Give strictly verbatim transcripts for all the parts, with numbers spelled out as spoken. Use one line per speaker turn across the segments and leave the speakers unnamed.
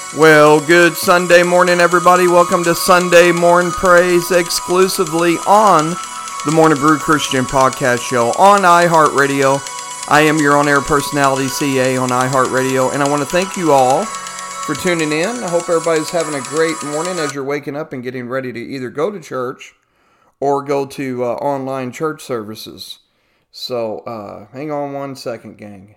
Well, good Sunday morning, everybody. Welcome to Sunday Morn Praise, exclusively on the Morning Brew Christian Podcast Show on iHeartRadio. I am your on-air personality, C A, on iHeartRadio, and I want to thank you all for tuning in. I hope everybody's having a great morning as you're waking up and getting ready to either go to church or go to uh, online church services. So, uh, hang on one second, gang.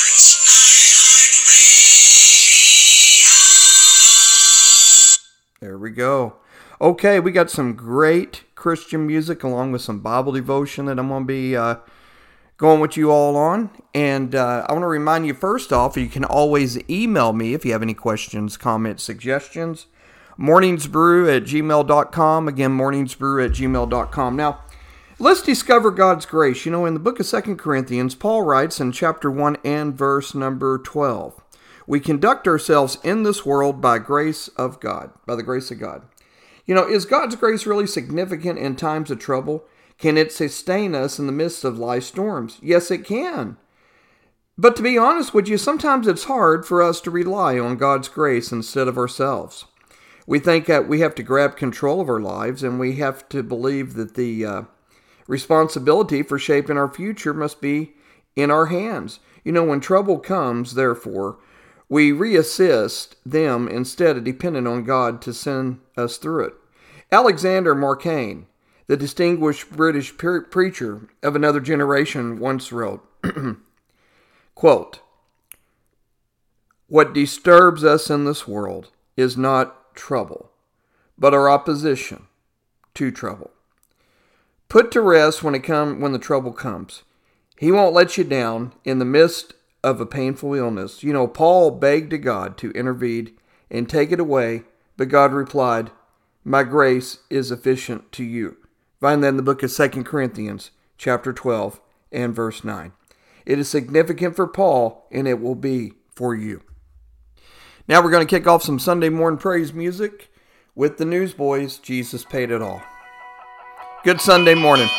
There we go. Okay, we got some great Christian music along with some Bible devotion that I'm going to be uh, going with you all on. And uh, I want to remind you first off, you can always email me if you have any questions, comments, suggestions. morningsbrew at gmail dot com. Again, morningsbrew at gmail dot com. Now, let's discover God's grace. You know, in the book of Second Corinthians, Paul writes in chapter one and verse number twelve. We conduct ourselves in this world by grace of God, by the grace of God. You know, is God's grace really significant in times of trouble? Can it sustain us in the midst of life's storms? Yes, it can. But to be honest with you, sometimes it's hard for us to rely on God's grace instead of ourselves. We think that we have to grab control of our lives, and we have to believe that the uh, responsibility for shaping our future must be in our hands. You know, when trouble comes, therefore, we reassist them instead of depending on God to send us through it. Alexander Marcaine, the distinguished British pre- preacher of another generation, once wrote, quote, "What disturbs us in this world is not trouble, but our opposition to trouble. Put to rest when it come when the trouble comes. He won't let you down in the midst of a painful illness. You know, Paul begged to God to intervene and take it away, but God replied, 'My grace is sufficient to you.'" Find that in the book of Second Corinthians, chapter twelve, and verse nine. It is significant for Paul, and it will be for you. Now we're going to kick off some Sunday morning praise music with the Newsboys, Jesus Paid It All. Good Sunday morning.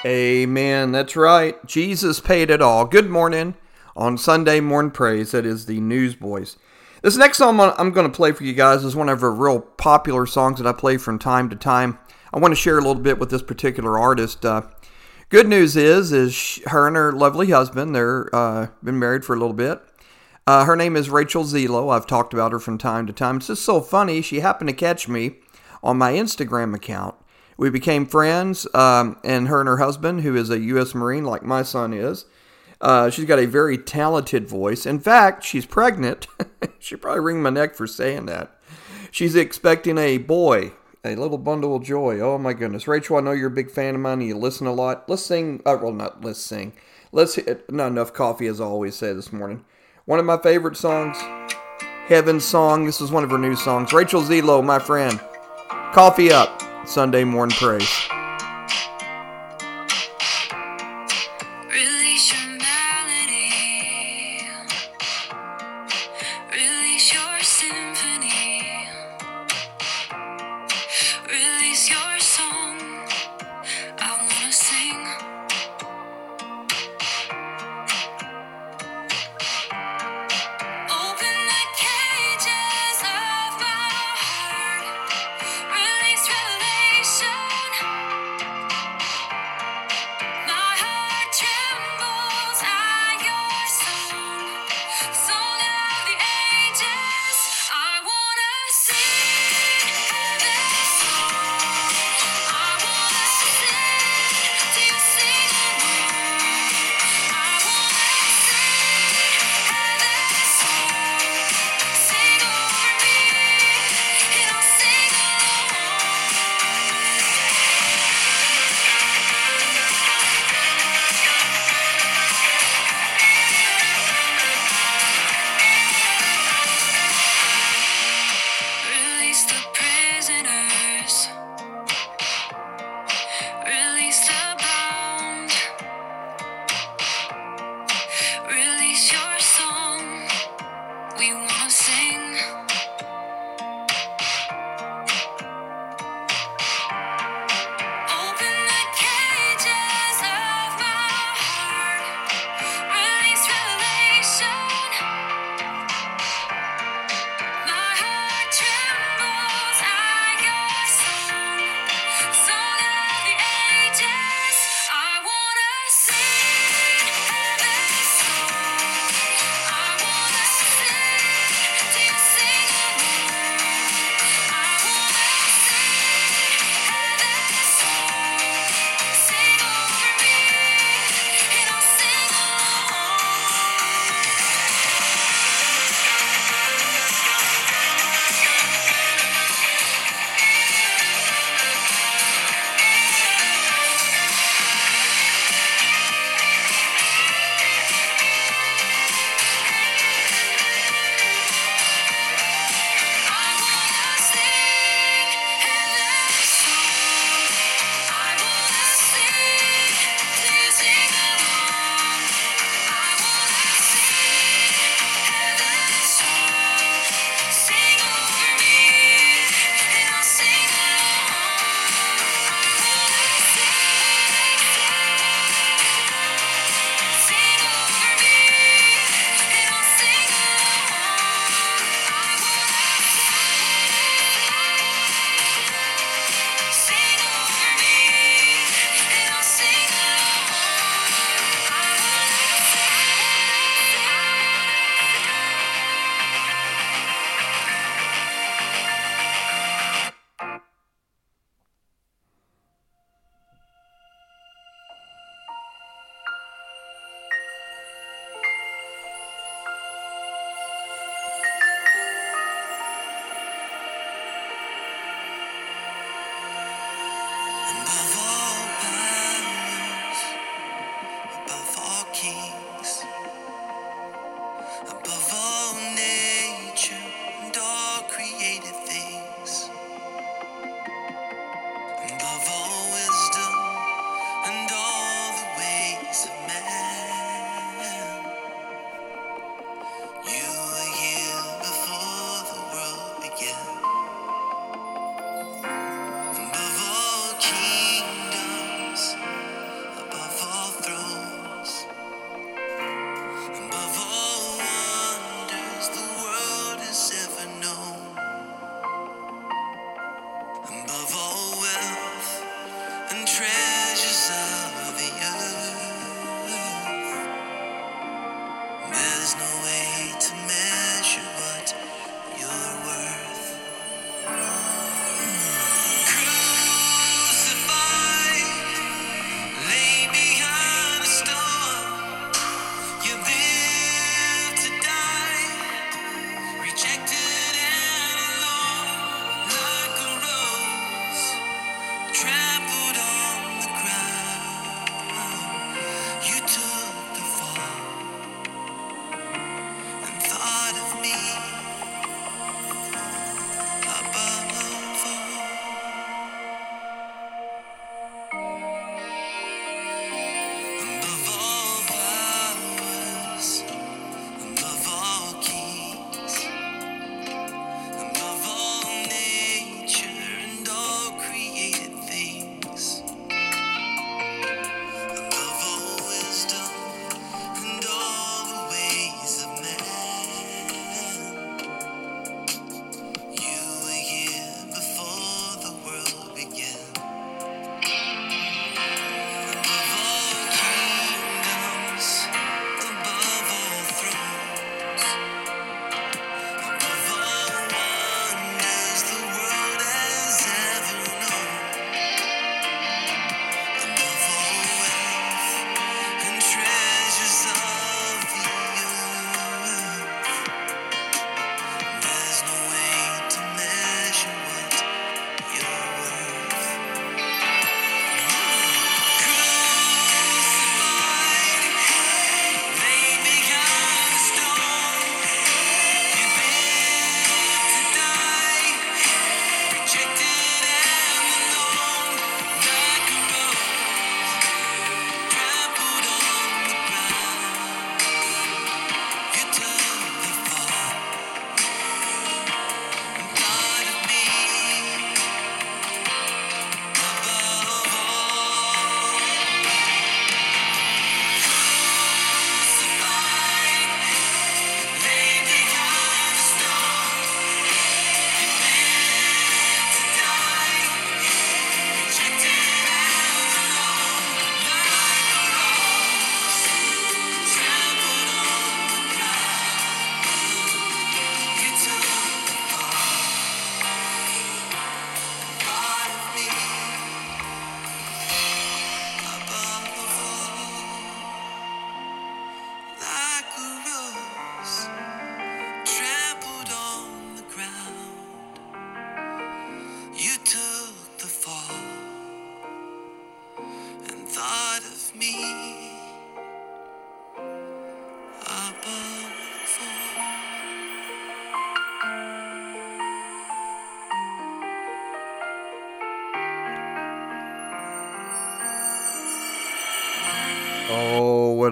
Amen. That's right. Jesus paid it all. Good morning on Sunday Morning Praise. That is the Newsboys. This next song I'm going to play for you guys is one of our real popular songs that I play from time to time. I want to share a little bit with this particular artist. Uh, good news is, is she, her and her lovely husband, they're uh, been married for a little bit. Uh, her name is Rachel Zelo. I've talked about her from time to time. It's just so funny. She happened to catch me on my Instagram account. We became friends, um, and her and her husband, who is a U S Marine like my son is, uh, she's got a very talented voice. In fact, she's pregnant. She'd probably wring my neck for saying that. She's expecting a boy, a little bundle of joy. Oh my goodness. Rachel, I know you're a big fan of mine and you listen a lot. Let's sing, uh, well not let's sing. Let's hit, not enough coffee as I always say this morning. One of my favorite songs, Heaven's Song. This is one of her new songs. Rachel Zelo, my friend. Coffee up. Sunday Morning Praise.
Release your melody, release your symphony, release your song. I wanna sing. Open the cages of my heart, release revelation. My heart trembles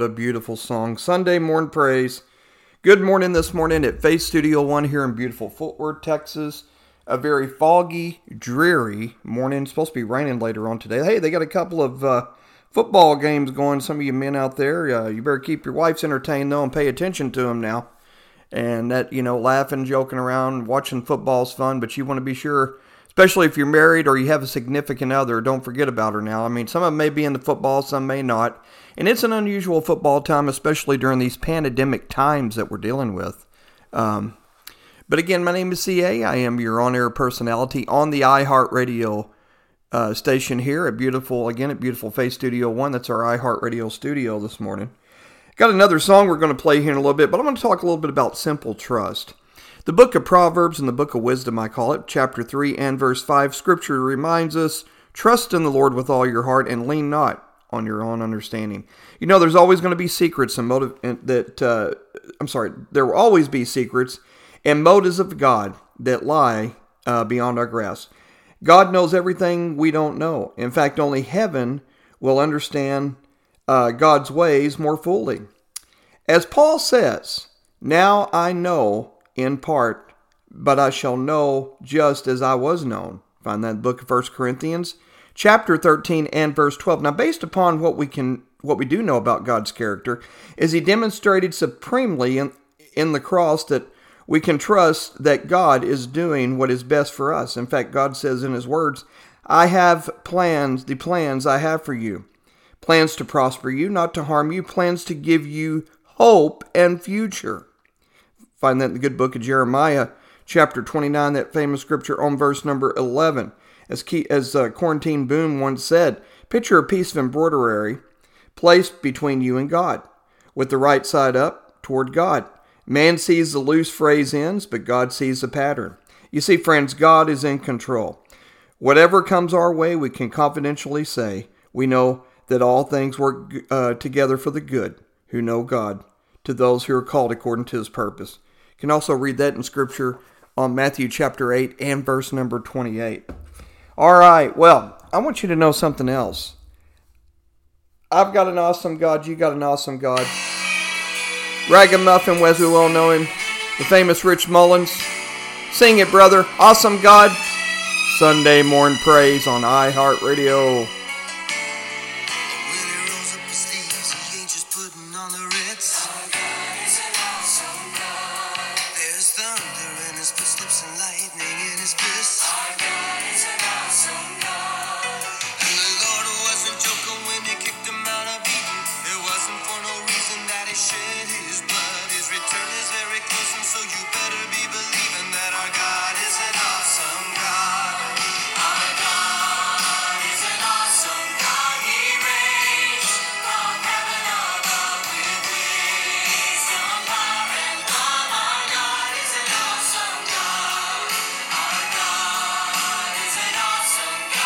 what a beautiful song. Sunday Morning Praise. Good morning this morning at Faith Studio One here in beautiful Fort Worth, Texas. A very foggy, dreary morning. It's supposed to be raining later on today. Hey, they got a couple of uh, football games going. Some of you men out there, uh, you better keep your wives entertained though and pay attention to them now. And that, you know, laughing, joking around, watching football's fun, but you want to be sure, especially if you're married or you have a significant other, don't forget about her now. I mean, some of them may be into football, some may not. And it's an unusual football time, especially during these pandemic times that we're dealing with. Um, but again, my name is C A. I am your on-air personality on the iHeartRadio uh, station here at beautiful, again, at beautiful Faith Studio One. That's our iHeartRadio studio this morning. Got another song we're going to play here in a little bit, but I'm going to talk a little bit about simple trust. The book of Proverbs and the book of Wisdom, I call it, chapter three and verse five, Scripture reminds us, trust in the Lord with all your heart and lean not on your own understanding. You know, there's always going to be secrets and motive that, uh, I'm sorry, there will always be secrets and motives of God that lie uh, beyond our grasp. God knows everything we don't know. In fact, only heaven will understand uh, God's ways more fully. As Paul says, now I know in part, but I shall know just as I was known. Find that in the book of First Corinthians, chapter thirteen and verse twelve. Now, based upon what we can, what we do know about God's character, is He demonstrated supremely in, in the cross that we can trust that God is doing what is best for us. In fact, God says in His words, I have plans, the plans I have for you. Plans to prosper you, not to harm you. Plans to give you hope and future. Find that in the good book of Jeremiah, chapter twenty-nine, that famous scripture on verse number eleven. As, Key, as uh, Quarantine Boone once said, picture a piece of embroidery placed between you and God, with the right side up toward God. Man sees the loose phrase ends, but God sees the pattern. You see, friends, God is in control. Whatever comes our way, we can confidentially say, we know that all things work uh, together for the good, who know God, to those who are called according to His purpose. You can also read that in Scripture on Matthew chapter eight and verse number twenty-eight. All right, well, I want you to know something else. I've got an awesome God, you got an awesome God. Ragamuffin, as we well know him, the famous Rich Mullins. Sing it, brother. Awesome God. Sunday morning praise on iHeartRadio.
Awesome God.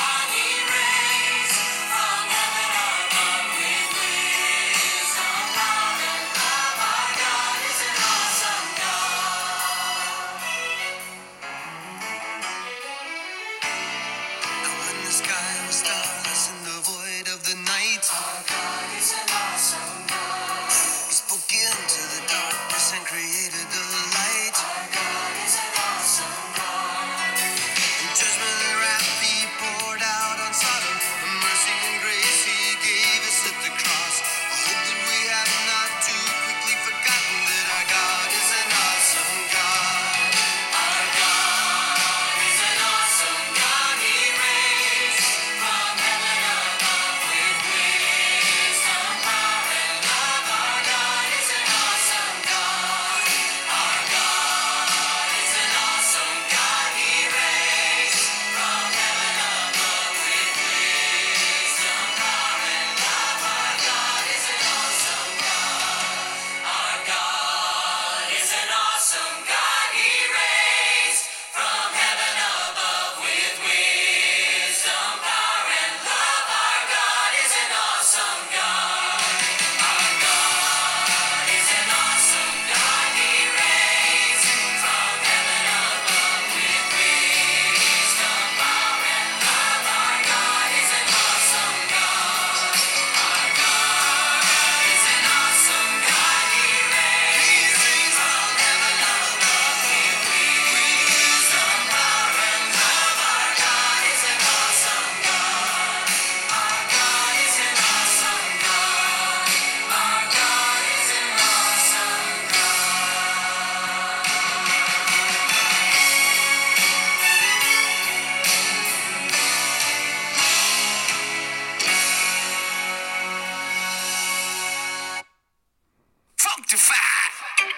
to five.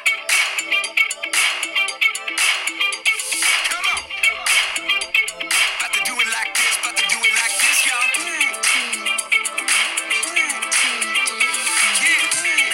Come on. About to do it like this, about to do it like this, y'all. Yeah.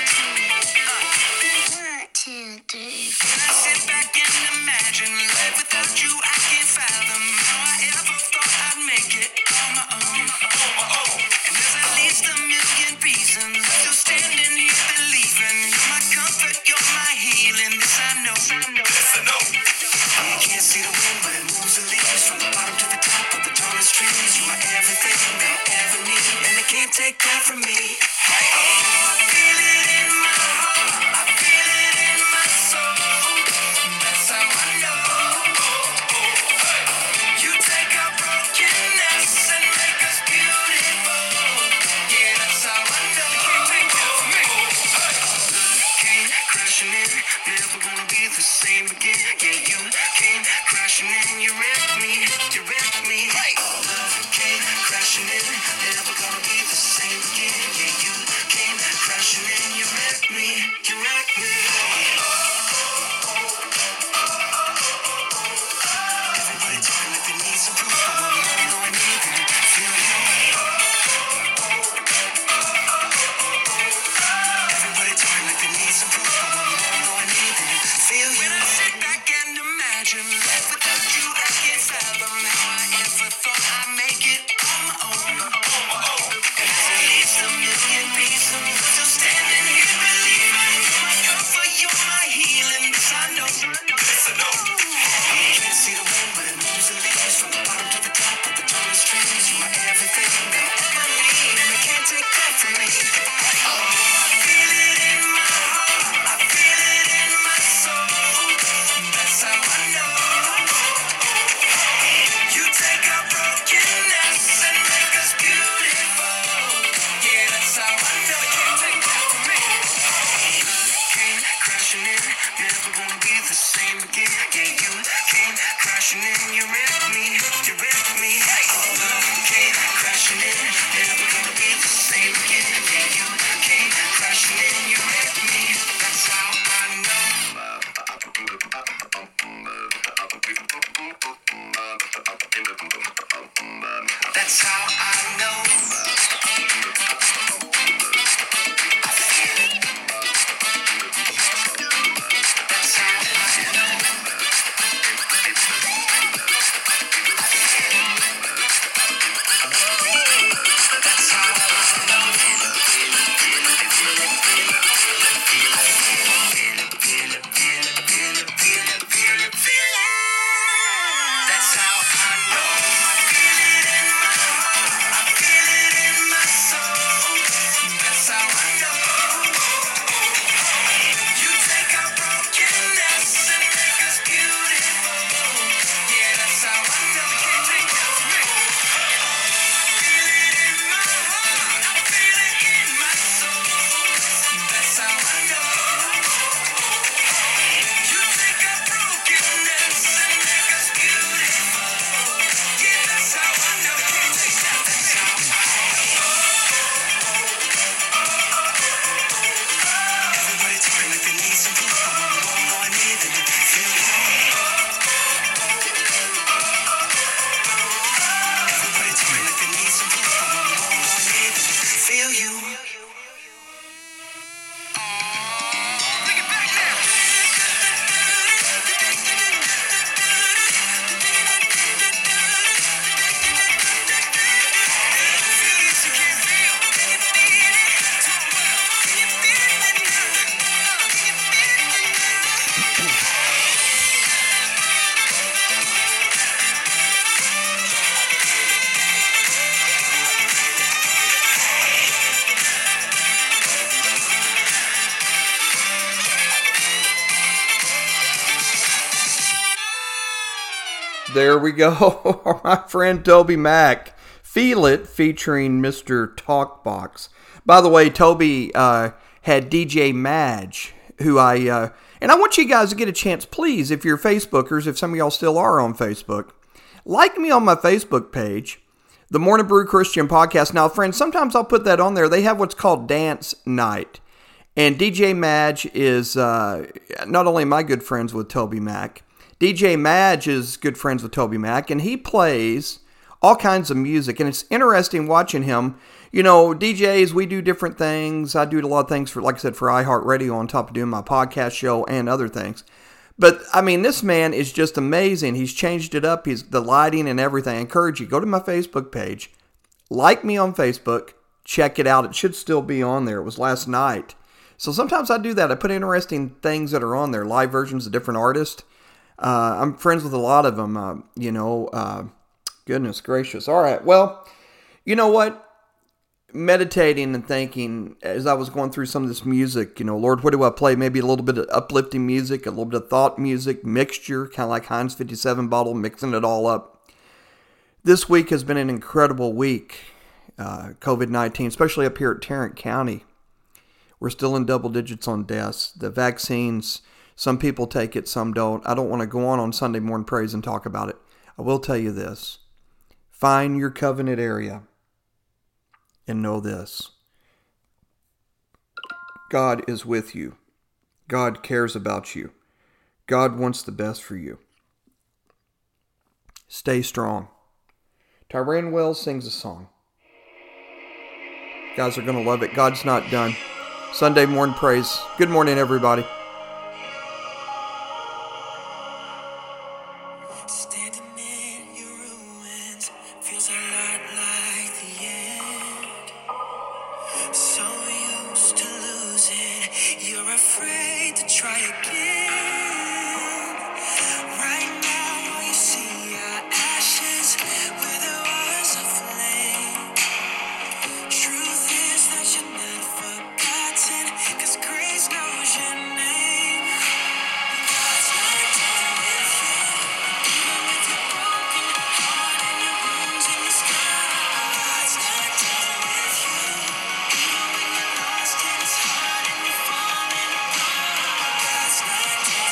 One, two, three.
When I sit back and imagine life without you, I can't fathom how I ever thought I'd make it on my own. On my own. And there's at least a million reasons still standing here believing you're my comfort, you're my healing. This I know. This I know. You can't see the wind, but it moves the leaves from the bottom to the top of the tallest trees. You are everything they'll ever need, and they can't take that from me. Hey, oh, I feel it in my heart. I feel it in my soul. That's how I know. You take our brokenness and make us beautiful. Yeah, that's how I know. You can't take that from me. Came crashing in, never gonna be the same again. Yeah, you came crashing in, you wrecked me, you wrecked me. Love came crashing in, never gonna be the same again. Yeah, you came crashing in, you wrecked me, you wrecked me. Everybody talking like they need some proof, but what we all know I need them to feel you. Everybody talking like they need some proof, but what we all know I need them to feel you. When I sit back and imagine life without you, I can't fathom how I ever thought I'd make it on my own. And there's at least a million reasons still standing here believing you're my comfort, you're my healing. This I know. This I know. You can't see the wind, but it moves the leaves from the bottom to the top of the tallest trees. You are everything they'll ever need, and they can't take that from me. Oh, I feel it in my heart. I feel it in my soul. That's how I know. You take our brokenness and make us beautiful. Yeah, that's how I know. You can't take that from me. Came crashing in, never gonna be the same again. Yeah, you came crashing in, you wrecked me, you wrecked me. Love came crashing in, never gonna be the same again. Yeah, you came crashing in, you wrecked me. That's how I know. That's how I know. That's how I know. That's how I know. That's how I know. I feel it in my heart. I feel it in my soul. That's how I know. You take our brokenness and make us beautiful. Yeah, that's how I know. You can't take that from me. Feel it in my heart. I feel it in my soul. That's how I know. You take our brokenness and make us beautiful. Yeah, that's how I know. You can't take that. That's how I know. Everybody talking like they need some proof, but what we all know I need them to feel you. Everybody talking like they need some proof, but what we all know I need them to feel you. Bring it back now. Feel this you can't feel. Can you feel it? Can you feel it now? Can you feel it now?
There we go. My friend Toby Mac. Feel It, featuring Mister Talkbox. By the way, Toby uh, had D J Madge, who I... Uh, and I want you guys to get a chance, please, if you're Facebookers, if some of y'all still are on Facebook, like me on my Facebook page, the Morning Brew Christian Podcast. Now, friends, sometimes I'll put that on there. They have what's called Dance Night. And D J Madge is uh, not only my good friends with Toby Mac, D J Madge is good friends with Toby Mac, and he plays all kinds of music. And it's interesting watching him. You know, D Js, we do different things. I do a lot of things for, like I said, for iHeartRadio on top of doing my podcast show and other things. But, I mean, this man is just amazing. He's changed it up. He's the lighting and everything. I encourage you, go to my Facebook page, like me on Facebook, check it out. It should still be on there. It was last night. So sometimes I do that. I put interesting things that are on there, live versions of different artists. Uh, I'm friends with a lot of them, uh, you know. Uh, goodness gracious. All right, well, you know what? Meditating and thinking as I was going through some of this music, you know, Lord, what do I play? Maybe a little bit of uplifting music, a little bit of thought music, mixture, kind of like Heinz fifty-seven bottle, mixing it all up. This week has been an incredible week, uh, covid nineteen, especially up here at Tarrant County. We're still in double digits on deaths. The vaccines, some people take it, some don't. I don't want to go on on Sunday morning praise and talk about it. I will tell you this. Find your covenant area. And know this, God is with you. God cares about you. God wants the best for you. Stay strong. Tyrone Wells sings a song. You guys are going to love it. God's not done. Sunday morning praise. Good morning, everybody.
Standing in your ruins feels a lot like the end. So used to losing, you're afraid to try again. Right now, all you see are ashes where there was a flame. Truth is that you're not forgotten, 'cause grace knows your name. God's not done with you, even with your broken heart and your wounds and your scars. God's not done with you. Even when you're lost and it's hard and you're falling apart, God's not done.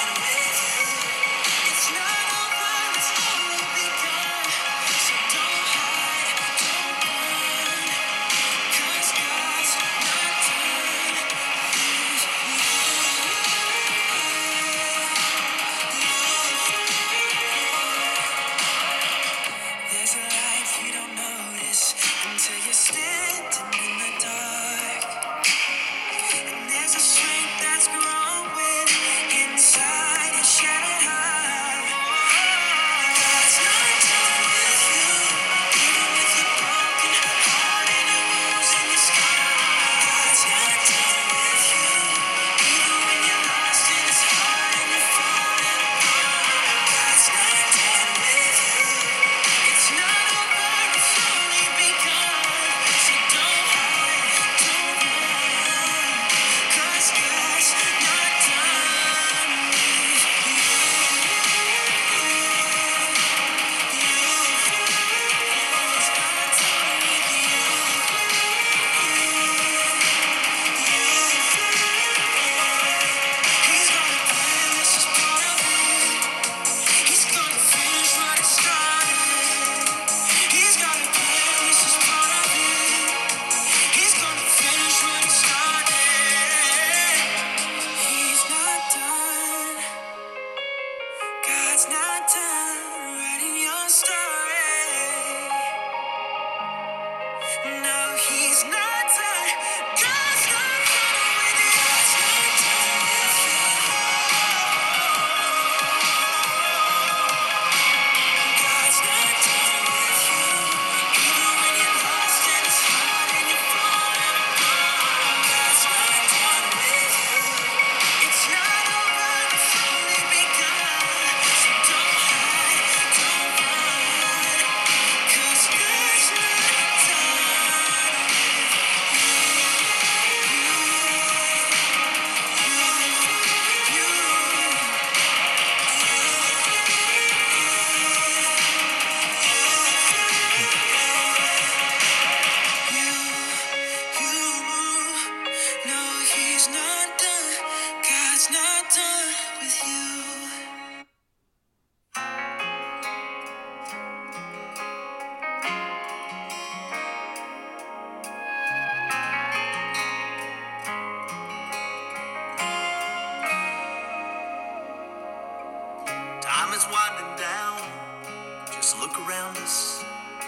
is winding down. Just look around us.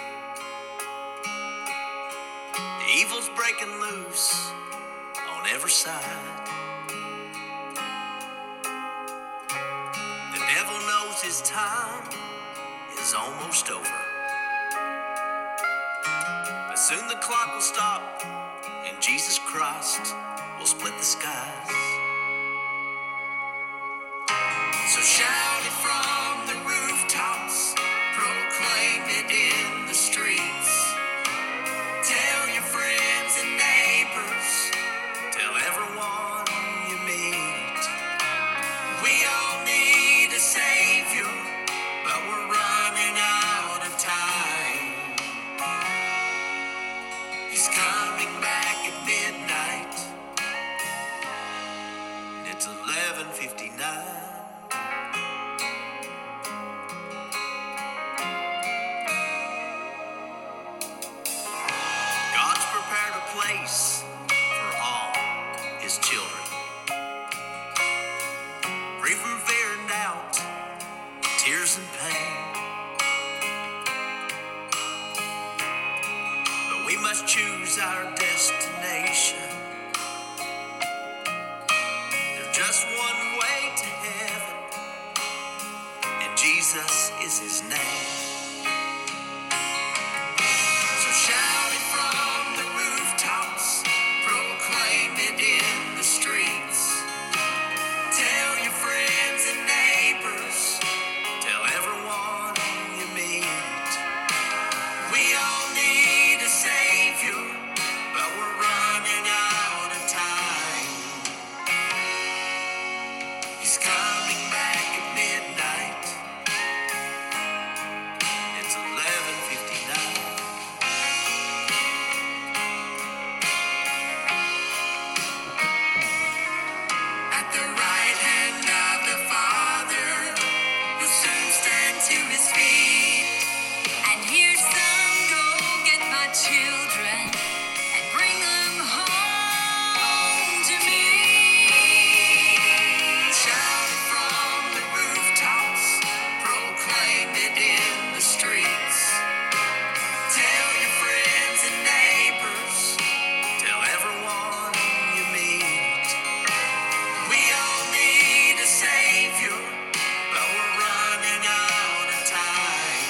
The evil's breaking loose on every side. The devil knows his time is almost over. But soon the clock will stop and Jesus Christ will split the skies. So shout it from the rooftops, proclaim it in the streets. Tell your friends and neighbors, tell everyone you meet. We all need a savior, but we're running out of time. He's coming back at midnight, and it's eleven fifty-nine. God's prepared a place for all his children, free from fear and doubt, tears and pain. But we must choose our destination. There's just one way to heaven, and Jesus is his name. So shout it from the rooftops, proclaim it in the streets. Tell your friends and neighbors, tell everyone you meet. We all need a savior, but we're running out of time. He's coming back at midnight. It's eleven fifty-nine. At the right hand of the Father, will soon stand to his feet.
And here's some, go get my children and bring them home to me.
Shout it from the rooftops, proclaim it in the streets. Tell your friends and neighbors, tell everyone you meet. We all need a savior, but we're running out of time.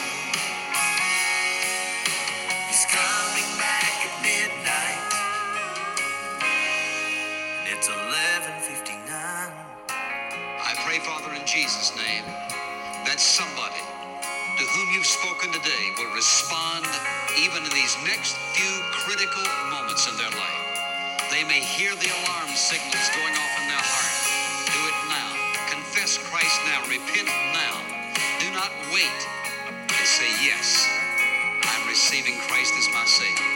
He's coming back at midnight, and it's eleven fifty-nine.
I pray, Father, in Jesus' name, that somebody to whom you've spoken today will respond even in these next few critical moments in their life. They may hear the alarm signals going off in their heart. Do it now. Confess Christ now. Repent now. Do not wait and say, yes, I'm receiving Christ as my Savior.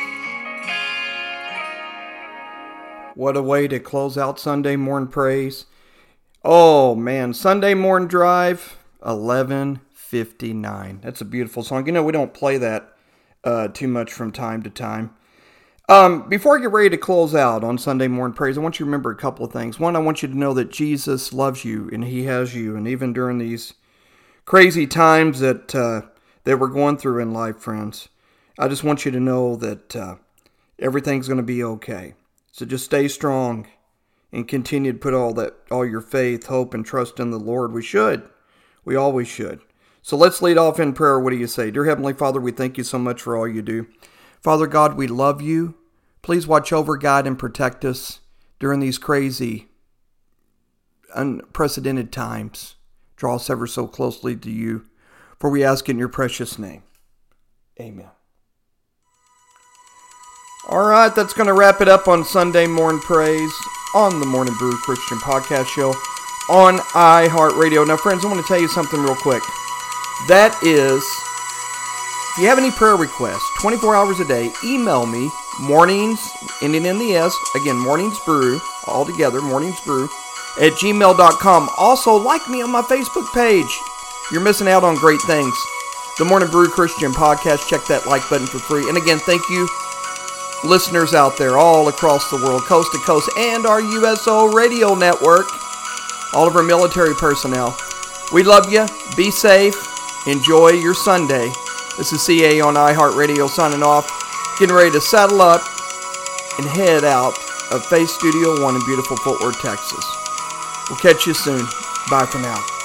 What a way to close out Sunday morning praise. Oh man, Sunday morning drive, eleven fifty-nine. That's a beautiful song. You know, we don't play that uh, too much from time to time. Um, before I get ready to close out on Sunday morning praise, I want you to remember a couple of things. One, I want you to know that Jesus loves you and he has you. And even during these crazy times that, uh, that we're going through in life, friends, I just want you to know that uh, everything's going to be okay. So just stay strong and continue to put all that, all your faith, hope, and trust in the Lord. We should. We always should. So let's lead off in prayer. What do you say? Dear Heavenly Father, we thank you so much for all you do. Father God, we love you. Please watch over, guide, and protect us during these crazy, unprecedented times. Draw us ever so closely to you. For we ask in your precious name. Amen. All right, that's going to wrap it up on Sunday Morning Praise on the Morning Brew Christian Podcast Show on iHeartRadio. Now, friends, I want to tell you something real quick. That is, if you have any prayer requests, twenty-four hours a day, email me, mornings, ending in the S, again, morningsbrew, all together, morningsbrew, at gmail dot com. Also, like me on my Facebook page. You're missing out on great things. The Morning Brew Christian Podcast. Check that like button for free. And again, thank you, listeners out there all across the world, coast to coast, and our U S O radio network, all of our military personnel. We love you. Be safe. Enjoy your Sunday. This is C A on iHeartRadio signing off. Getting ready to saddle up and head out of Faith Studio One in beautiful Fort Worth, Texas. We'll catch you soon. Bye for now.